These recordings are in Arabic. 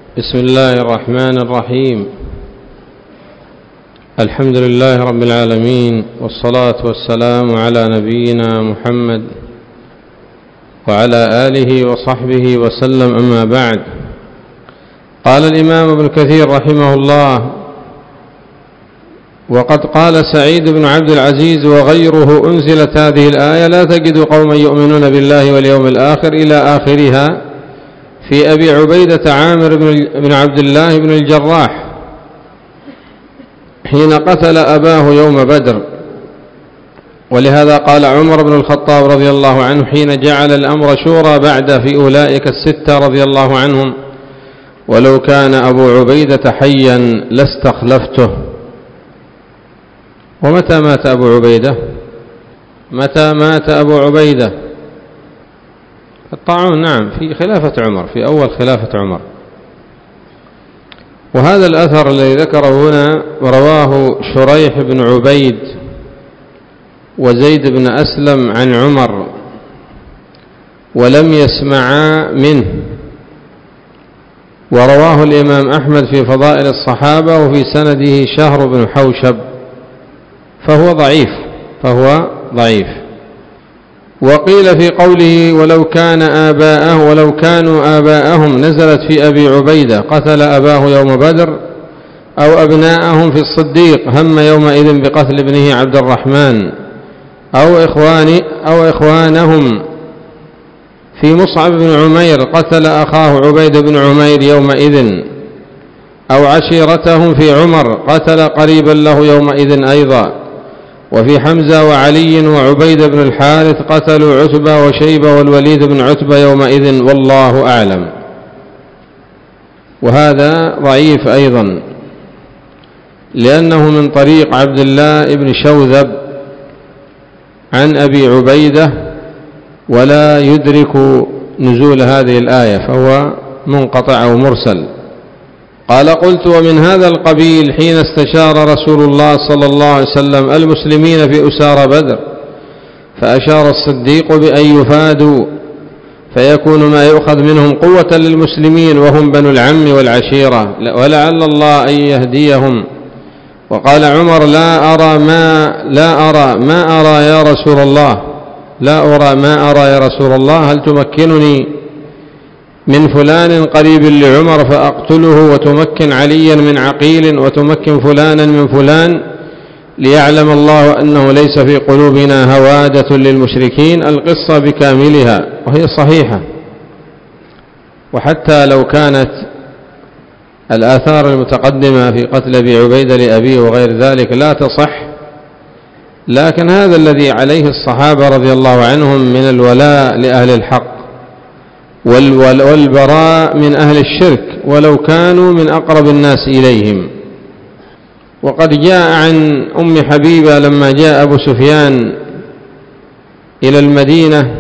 بسم الله الرحمن الرحيم. الحمد لله رب العالمين، والصلاة والسلام على نبينا محمد وعلى آله وصحبه وسلم، أما بعد. قال الإمام ابن كثير رحمه الله: وقد قال سعيد بن عبد العزيز وغيره: أنزلت هذه الآية: لا تجد قوما يؤمنون بالله واليوم الآخر، إلى آخرها، في أبي عبيدة عامر بن عبد الله بن الجراح حين قتل أباه يوم بدر. ولهذا قال عمر بن الخطاب رضي الله عنه حين جعل الأمر شورى بعد في أولئك الستة رضي الله عنهم: ولو كان أبو عبيدة حيا لاستخلفته. ومتى مات أبو عبيدة؟ متى مات أبو عبيدة؟ الطاعون، نعم، في خلافة عمر، في أول خلافة عمر. وهذا الأثر الذي ذكره هنا رواه شريح بن عبيد وزيد بن أسلم عن عمر، ولم يسمعا منه. ورواه الإمام أحمد في فضائل الصحابة، وفي سنده شهر بن حوشب، فهو ضعيف. وقيل في قوله: ولو كانوا آباءهم، نزلت في أبي عبيدة قتل أباه يوم بدر، أو أبناءهم في الصديق هم يومئذ بقتل ابنه عبد الرحمن، أو إخوانهم في مصعب بن عمير قتل أخاه عبيد بن عمير يومئذ، أو عشيرتهم في عمر قتل قريبا له يومئذ أيضا. وفي حمزة وعلي وعبيد بن الحارث قتلوا عتبة وشيبة والوليد بن عتبة يومئذ، والله أعلم. وهذا ضعيف أيضا، لأنه من طريق عبد الله بن شوذب عن أبي عبيدة، ولا يدرك نزول هذه الآية، فهو منقطع أو مرسل. قال: قلت: ومن هذا القبيل حين استشار رسول الله صلى الله عليه وسلم المسلمين في أسارى بدر، فأشار الصديق بأن يفادوا، فيكون ما يؤخذ منهم قوة للمسلمين، وهم بنو العم والعشيرة، ولعل الله أن يهديهم. وقال عمر: لا أرى ما أرى يا رسول الله، لا أرى ما أرى يا رسول الله، هل تمكنني من فلان قريب لعمر فأقتله، وتمكن عليا من عقيل، وتمكن فلانا من فلان، ليعلم الله أنه ليس في قلوبنا هوادة للمشركين؟ القصة بكاملها، وهي صحيحة. وحتى لو كانت الآثار المتقدمة في قتل أبي عبيدة لأبيه وغير ذلك لا تصح، لكن هذا الذي عليه الصحابة رضي الله عنهم من الولاء لأهل الحق والبراء من أهل الشرك، ولو كانوا من أقرب الناس إليهم. وقد جاء عن أم حبيبة لما جاء أبو سفيان إلى المدينة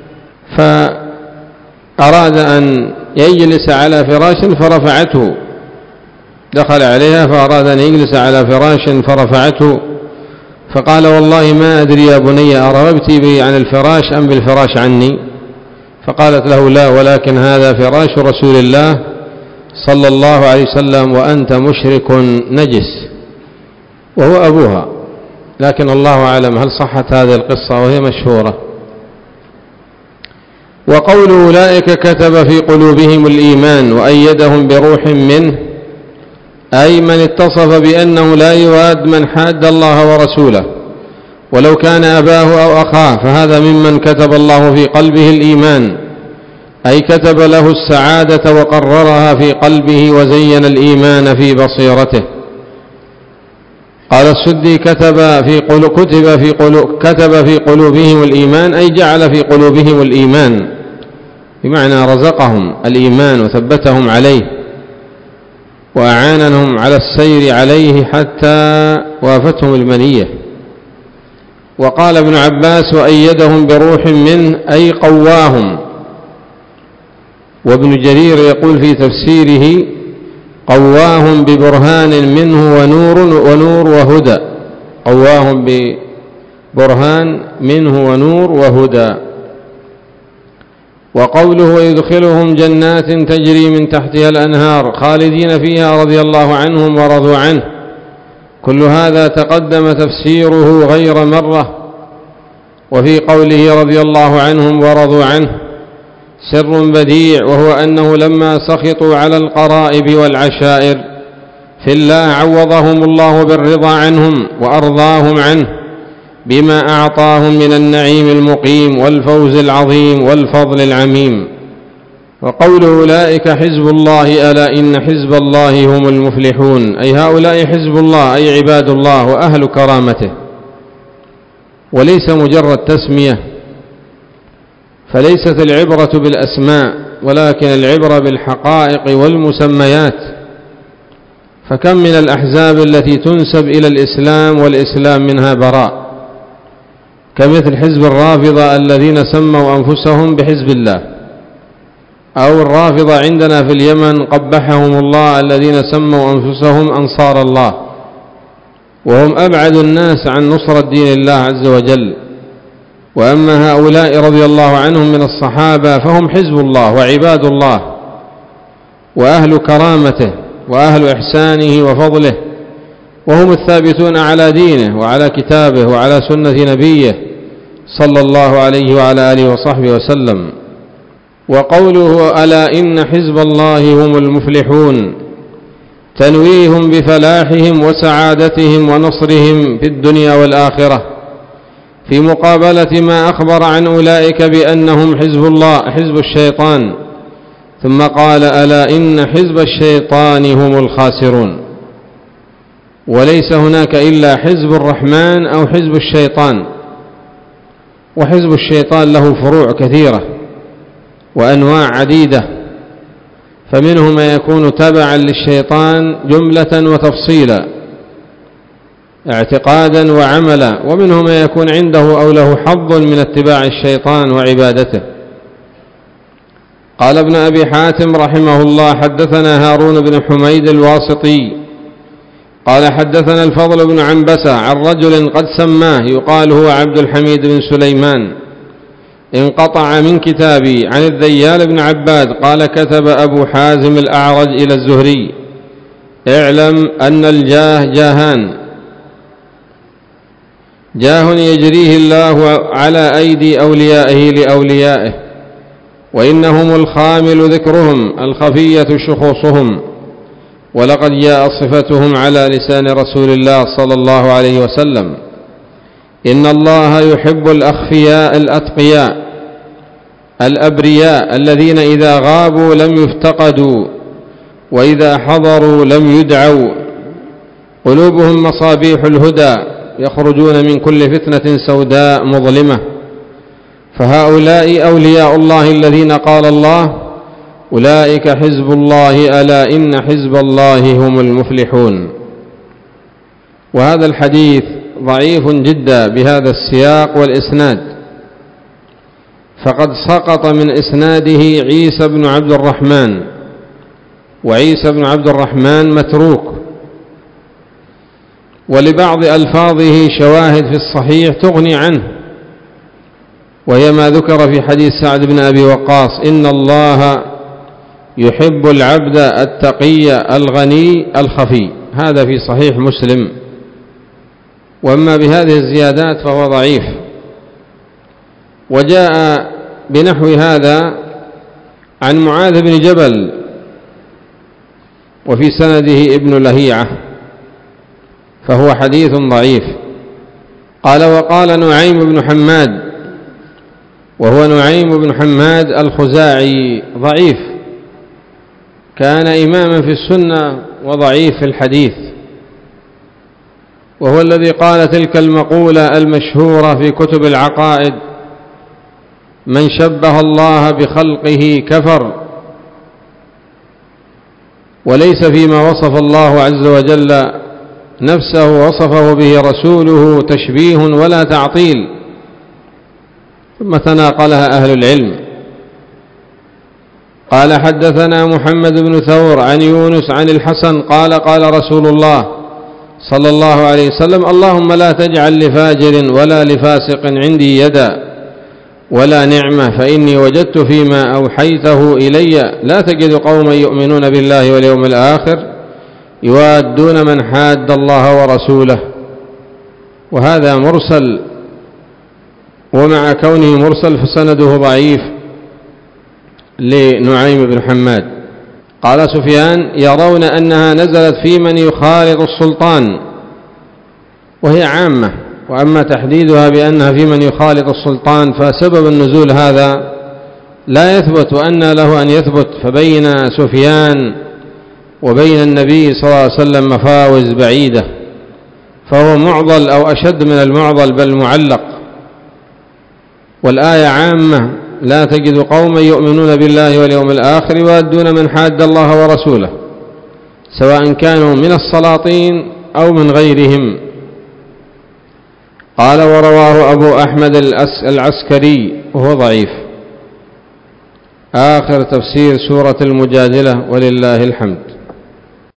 فأراد أن يجلس على فراش فرفعته، دخل عليها فأراد أن يجلس على فراش فرفعته، فقال: والله ما أدري يا بني، أرغبت بي عن الفراش أم بالفراش عني؟ فقالت له: لا، ولكن هذا فراش رسول الله صلى الله عليه وسلم، وأنت مشرك نجس، وهو أبوها. لكن الله أعلم هل صحت هذه القصة، وهي مشهورة. وقول أولئك كتب في قلوبهم الإيمان وأيدهم بروح منه، أي من اتصف بأنه لا يواد من حاد الله ورسوله، ولو كان أباه أو أخاه، فهذا ممن كتب الله في قلبه الإيمان، أي كتب له السعادة وقررها في قلبه وزين الإيمان في بصيرته. قال السدي: كتب في قلوبهم الإيمان، أي جعل في قلوبهم الإيمان، بمعنى رزقهم الإيمان وثبتهم عليه، وأعانهم على السير عليه حتى وافتهم المنية. وقال ابن عباس: وأيدهم بروح منه، أي قواهم. وابن جرير يقول في تفسيره: قواهم ببرهان منه ونور وهدى، قواهم ببرهان منه ونور وهدى. وقوله ويدخلهم جنات تجري من تحتها الأنهار خالدين فيها رضي الله عنهم ورضوا عنه، كل هذا تقدم تفسيره غير مرة. وفي قوله رضي الله عنهم ورضوا عنه سر بديع، وهو أنه لما سخطوا على القرائب والعشائر في الله عوضهم الله بالرضا عنهم وأرضاهم عنه بما أعطاهم من النعيم المقيم والفوز العظيم والفضل العميم. وقول أولئك حزب الله ألا إن حزب الله هم المفلحون، أي هؤلاء حزب الله أي عباد الله وأهل كرامته، وليس مجرد تسمية، فليست العبرة بالأسماء ولكن العبرة بالحقائق والمسميات. فكم من الأحزاب التي تنسب إلى الإسلام والإسلام منها براء، كمثل حزب الرافضة الذين سموا أنفسهم بحزب الله، أو الرافضة عندنا في اليمن قبحهم الله الذين سموا أنفسهم أنصار الله، وهم أبعد الناس عن نصرة دين الله عز وجل. وأما هؤلاء رضي الله عنهم من الصحابة فهم حزب الله وعباد الله وأهل كرامته وأهل إحسانه وفضله، وهم الثابتون على دينه وعلى كتابه وعلى سنة نبيه صلى الله عليه وعلى آله وصحبه وسلم. وقوله ألا إن حزب الله هم المفلحون تنويهم بفلاحهم وسعادتهم ونصرهم في الدنيا والآخرة، في مقابلة ما أخبر عن أولئك بأنهم حزب الله حزب الشيطان، ثم قال ألا إن حزب الشيطان هم الخاسرون. وليس هناك إلا حزب الرحمن أو حزب الشيطان، وحزب الشيطان له فروع كثيرة وأنواع عديدة، فمنه ما يكون تبعا للشيطان جملة وتفصيلا اعتقادا وعملا، ومنه ما يكون عنده أو له حظ من اتباع الشيطان وعبادته. قال ابن أبي حاتم رحمه الله حدثنا هارون بن حميد الواسطي قال حدثنا الفضل بن عنبسة عن رجل قد سماه يقال هو عبد الحميد بن سليمان، انقطع من كتابي عن الذيال بن عباد قال كتب أبو حازم الأعرج إلى الزهري اعلم أن الجاه جاهان، جاه يجريه الله على أيدي أوليائه لأوليائه، وإنهم الخامل ذكرهم الخفية شخوصهم، ولقد جاء صفتهم على لسان رسول الله صلى الله عليه وسلم إن الله يحب الأخفياء الأتقياء الأبرياء الذين إذا غابوا لم يفتقدوا وإذا حضروا لم يدعوا، قلوبهم مصابيح الهدى يخرجون من كل فتنة سوداء مظلمة. فهؤلاء أولياء الله الذين قال الله أولئك حزب الله ألا إن حزب الله هم المفلحون. وهذا الحديث ضعيف جدا بهذا السياق والإسناد، فقد سقط من إسناده عيسى بن عبد الرحمن، وعيسى بن عبد الرحمن متروك، ولبعض ألفاظه شواهد في الصحيح تغني عنه، وهي ما ذكر في حديث سعد بن أبي وقاص إن الله يحب العبد التقي الغني الخفي، هذا في صحيح مسلم. وأما بهذه الزيادات فهو ضعيف. وجاء بنحو هذا عن معاذ بن جبل وفي سنده ابن لهيعة، فهو حديث ضعيف. قال وقال نعيم بن حماد، وهو نعيم بن حماد الخزاعي ضعيف، كان إماما في السنة وضعيف في الحديث، وهو الذي قال تلك المقولة المشهورة في كتب العقائد من شبه الله بخلقه كفر، وليس فيما وصف الله عز وجل نفسه وصفه به رسوله تشبيه ولا تعطيل. ثم تناقلها أهل العلم. قال حدثنا محمد بن ثور عن يونس عن الحسن قال قال رسول الله صلى الله عليه وسلم اللهم لا تجعل لفاجر ولا لفاسق عندي يدا، ولا نعمة، فإني وجدت فيما أوحيته إلي لا تجد قوما يؤمنون بالله واليوم الآخر يوادون من حاد الله ورسوله. وهذا مرسل، ومع كونه مرسل فسنده ضعيف لنعيم بن حماد. قال سفيان: يرون أنها نزلت في من يخالط السلطان، وهي عامة. وأما تحديدها بأنها في من يخالط السلطان فسبب النزول هذا لا يثبت، وأن له أن يثبت، فبين سفيان وبين النبي صلى الله عليه وسلم مفاوز بعيدة، فهو معضل أو أشد من المعضل بل معلق. والآية عامة: لا تجد قوما يؤمنون بالله واليوم الآخر يوادون من حاد الله ورسوله، سواء كانوا من السلاطين أو من غيرهم. قال: ورواه أبو أحمد العسكري وهو ضعيف. آخر تفسير سورة المجادلة ولله الحمد.